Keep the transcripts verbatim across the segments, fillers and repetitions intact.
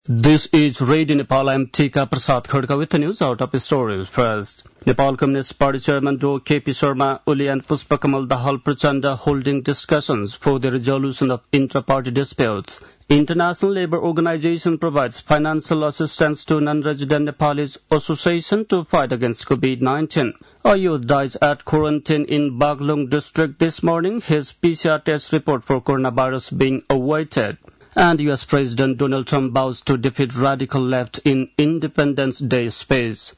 This is Radio Nepal. I'm Tika Prasad Khadka with the news out of stories first. Nepal Communist Party Chairman Do K P Sharma Oli and Pushpakamal Dahal Prachanda holding discussions for the resolution of intra-party disputes. International Labour Organization provides financial assistance to non-resident Nepalis Association to fight against COVID nineteen. A youth dies at quarantine in Baglung district this morning. His P C R test report for coronavirus being awaited. And U S President Donald Trump vows to defeat radical left in Independence Day speech.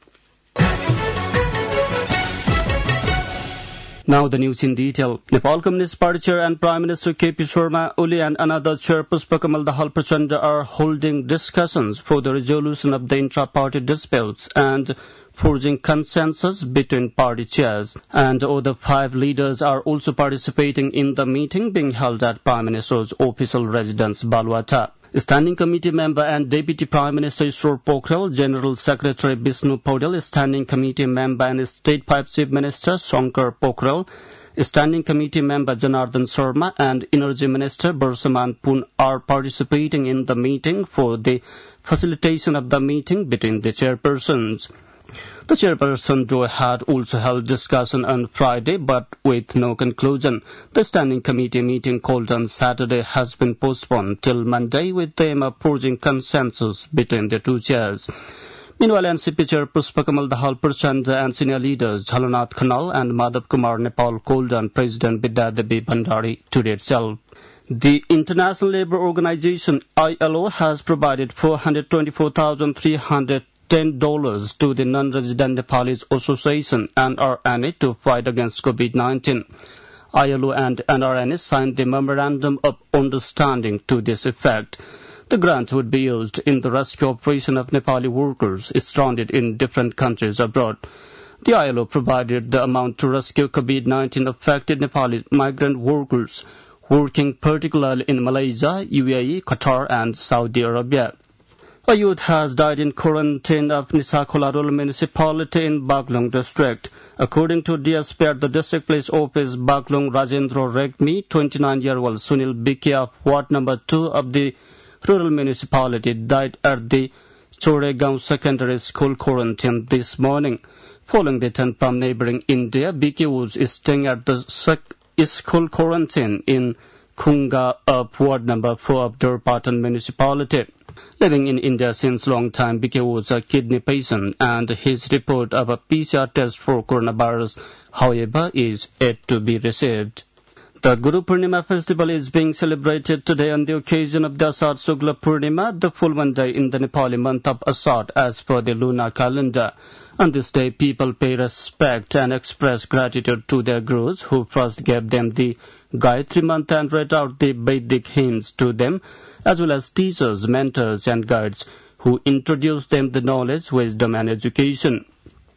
Now the news in detail. Nepal Communist Party Chair and Prime Minister K P Sharma Oli and another Chair Pushpakamal Dahal Prachanda are holding discussions for the resolution of the intra-party disputes and forging consensus between party chairs. And other five leaders are also participating in the meeting being held at Prime Minister's official residence, Baluata. Standing Committee Member and Deputy Prime Minister Ishwar Pokhrel, General Secretary Vishnu Paudel, Standing Committee Member and State Pipe Chief Minister Shankar Pokhrel, Standing Committee Member Janardhan Sharma and Energy Minister Barsaman Pun are participating in the meeting for the facilitation of the meeting between the chairpersons. The chairperson Joe had also held discussion on Friday, but with no conclusion. The Standing Committee meeting called on Saturday has been postponed till Monday with the aim of forging consensus between the two chairs. Meanwhile, N C P Chair Pushpakamal Dahal Prachanda and senior leaders Jhalanath Khanal and Madhav Kumar Nepal called on President Vidyadevi Bhandari today itself. The International Labour Organization I L O has provided four hundred twenty-four thousand three hundred ten dollars to the non-resident Nepalis Association N R N A to fight against COVID nineteen. I L O and N R N A signed the Memorandum of Understanding to this effect. The grant would be used in the rescue operation of Nepali workers stranded in different countries abroad. The I L O provided the amount to rescue COVID nineteen affected Nepali migrant workers working particularly in Malaysia, U A E, Qatar and Saudi Arabia. A youth has died in quarantine of Nisakhola Rural Municipality in Baglung district. According to D S P at the District Police Office, Baglung Rajendra Regmi, twenty-nine-year-old Sunil Biki of Ward number two of the rural municipality died at the Choregaon Secondary School quarantine this morning. Following return from neighboring India, Biki was staying at the sec- school quarantine in Khunga of Ward number four of Durpatan municipality. Living in India since long time, Biki was a kidney patient and his report of a P C R test for coronavirus, however, is yet to be received. The Guru Purnima festival is being celebrated today on the occasion of the Asad Shukla Purnima, the full moon day in the Nepali month of Asad as per the lunar calendar. On this day, people pay respect and express gratitude to their gurus who first gave them the Gayatri Mantra and read out the Vedic hymns to them, as well as teachers, mentors and guides who introduced them the knowledge, wisdom and education.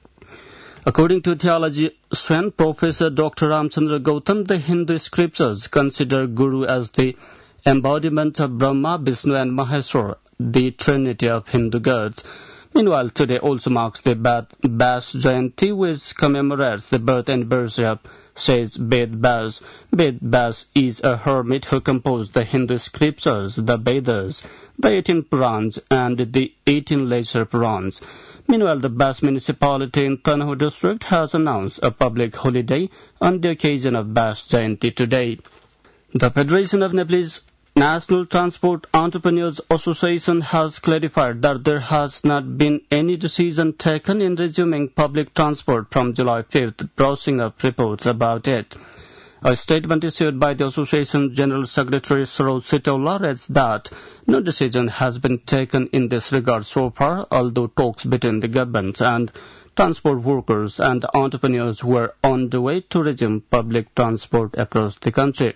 According to theology friend Professor Doctor Ramchandra Gautam, the Hindu scriptures consider Guru as the embodiment of Brahma, Vishnu and Maheshwar, the trinity of Hindu gods. Meanwhile, today also marks the Vyas Jayanti, which commemorates the birth anniversary of says Ved Vyas. Ved Vyas is a hermit who composed the Hindu scriptures, the Vedas, the eighteen Purans and the eighteen lesser Purans. Meanwhile, the Vyas municipality in Tanoh district has announced a public holiday on the occasion of Vyas Jayanti today. The Federation of Nepalese National Transport Entrepreneurs Association has clarified that there has not been any decision taken in resuming public transport from July fifth, brushing up reports about it. A statement issued by the Association General Secretary Saroj Sitaula reads that no decision has been taken in this regard so far, although talks between the government and transport workers and entrepreneurs were on the way to resume public transport across the country.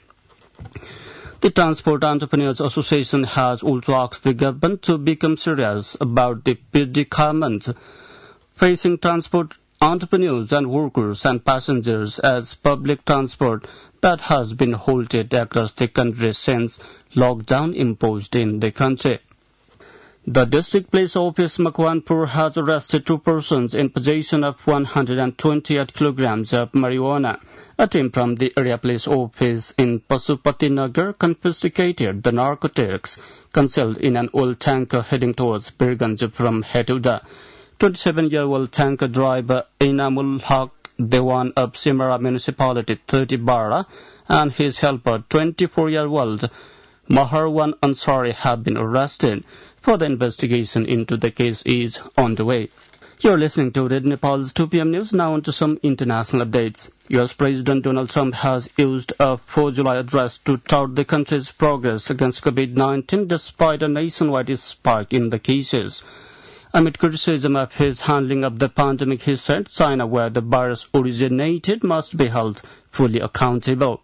The Transport Entrepreneurs Association has also asked the government to become serious about the predicament facing transport entrepreneurs and workers and passengers as public transport that has been halted across the country since lockdown imposed in the country. The district police office Makwanpur has arrested two persons in possession of one hundred twenty-eight kilograms of marijuana. A team from the area police office in Pasupatinagar confiscated the narcotics concealed in an oil tanker heading towards Birganj from Hetuda. twenty-seven-year-old tanker driver Inamul Haq Dewan of Simara Municipality, thirty Bara, and his helper, twenty-four-year-old Maharwan Ansari, have been arrested. Further investigation into the case is on the way. You're listening to Red Nepal's two p.m. news. Now on to some international updates. U S President Donald Trump has used a four July address to tout the country's progress against COVID nineteen despite a nationwide spike in the cases. Amid criticism of his handling of the pandemic, he said China, where the virus originated, must be held fully accountable.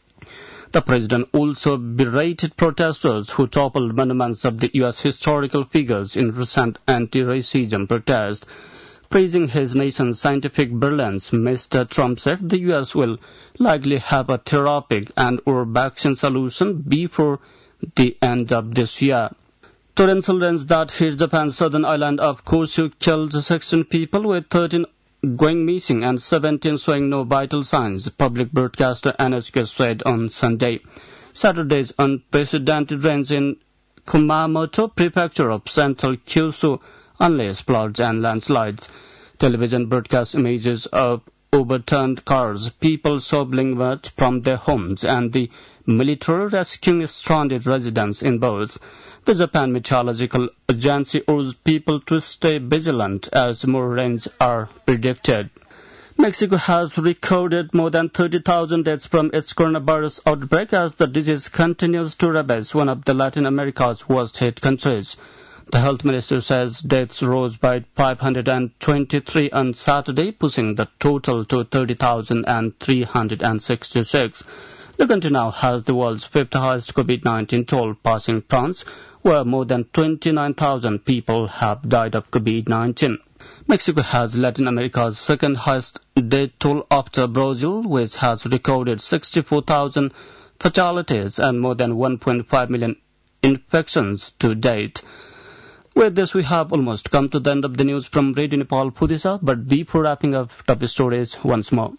The president also berated protesters who toppled monuments of the U S historical figures in recent anti-racism protest. Praising his nation's scientific brilliance, Mister Trump said the U S will likely have a therapeutic and or vaccine solution before the end of this year. Torrential rains that hit Japan's southern island of Kyushu killed sixteen people, with thirteen going missing and seventeen showing no vital signs, public broadcaster N H K said on Sunday. Saturday's unprecedented rains in Kumamoto prefecture of central Kyushu unleashed floods and landslides. Television broadcast images of overturned cars, people shoveling mud from their homes, and the military rescuing stranded residents in boats. The Japan Meteorological Agency urged people to stay vigilant as more rains are predicted. Mexico has recorded more than thirty thousand deaths from its coronavirus outbreak as the disease continues to ravage one of the Latin America's worst-hit countries. The health minister says deaths rose by five hundred twenty-three on Saturday, pushing the total to thirty thousand three hundred sixty-six. The country now has the world's fifth highest COVID nineteen toll, passing France, where more than twenty-nine thousand people have died of COVID nineteen. Mexico has Latin America's second highest death toll after Brazil, which has recorded sixty-four thousand fatalities and more than one point five million infections to date. With this, we have almost come to the end of the news from Radio Nepal Pudisa, but before wrapping up top stories once more.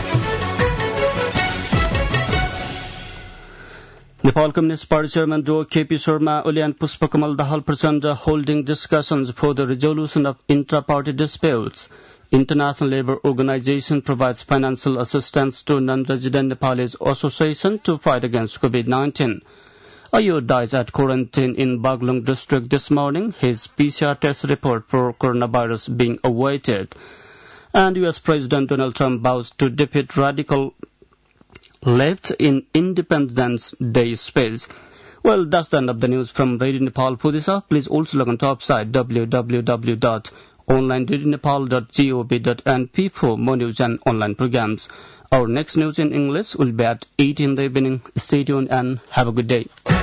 Nepal Communist Party Chairman Doctor K P Sharma Oli and Pushpakamal Dahal Prachanda holding discussions for the resolution of intra-party disputes. International Labour Organization provides financial assistance to non-resident Nepalese association to fight against COVID nineteen. A youth dies at quarantine in Baglung district this morning, his P C R test report for coronavirus being awaited. And U S President Donald Trump vows to defeat radical left in Independence Day speech. Well, that's the end of the news from Radio Nepal Pudisa. Please also log on to our website w w w dot online radio nepal dot gov dot n p for more news and online programs. Our next news in English will be at eight in the evening. Stay tuned and have a good day.